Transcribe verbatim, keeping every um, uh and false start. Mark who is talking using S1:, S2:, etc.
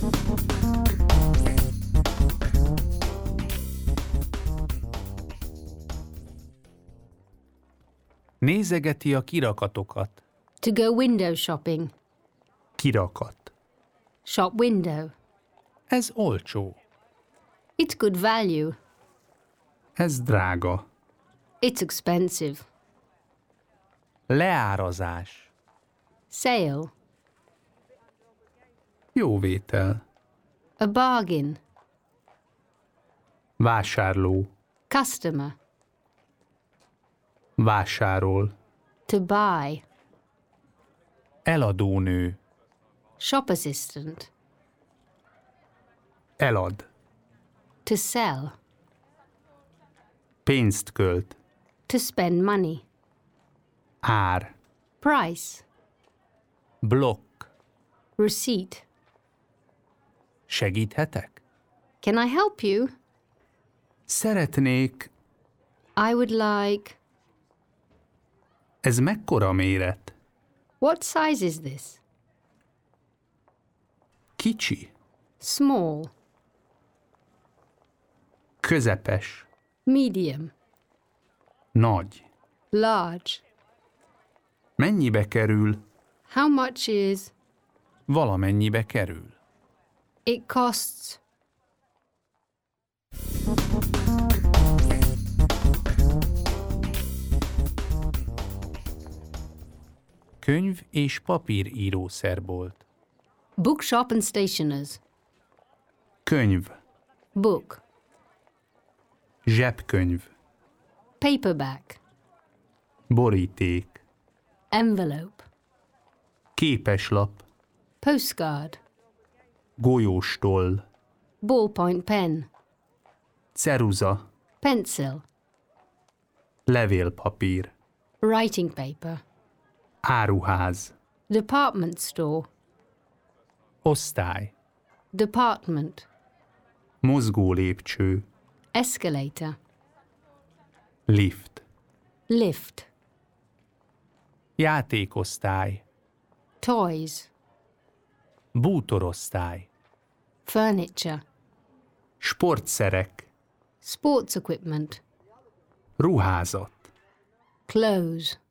S1: Nézegeti a kirakatokat.
S2: To go window shopping.
S1: Kirakat.
S2: Shop window.
S1: Ez olcsó.
S2: It's good value.
S1: Ez drága.
S2: It's expensive.
S1: Leárazás.
S2: Sale.
S1: Jóvétel.
S2: A bargain.
S1: Vásárló.
S2: Customer.
S1: Vásárol.
S2: To buy.
S1: Eladónő.
S2: Shop assistant.
S1: Elad.
S2: To sell.
S1: Pénzt költ.
S2: To spend money.
S1: Ár.
S2: Price.
S1: Blokk.
S2: Receipt.
S1: Segíthetek?
S2: Can I help you?
S1: Szeretnék.
S2: I would like...
S1: Ez mekkora méret?
S2: What size is this?
S1: Kicsi.
S2: Small.
S1: Közepes.
S2: Medium.
S1: Nagy.
S2: Large.
S1: Mennyibe kerül?
S2: How much is...
S1: Valamennyibe kerül.
S2: It costs...
S1: Könyv- és papírírószerbolt.
S2: Bookshop and stationers.
S1: Könyv.
S2: Book.
S1: Zsebkönyv.
S2: Paperback.
S1: Boríték.
S2: Envelope.
S1: Képeslap.
S2: Postcard.
S1: Golyóstoll.
S2: Ballpoint pen.
S1: Ceruza.
S2: Pencil.
S1: Levélpapír.
S2: Writing paper.
S1: Áruház.
S2: Department store.
S1: Osztály.
S2: Department.
S1: Mozgólépcső.
S2: Escalator.
S1: Lift.
S2: Lift.
S1: Játékosztály.
S2: Toys.
S1: Bútorosztály.
S2: Furniture.
S1: Sportszerek.
S2: Sports equipment.
S1: Ruházat.
S2: Clothes.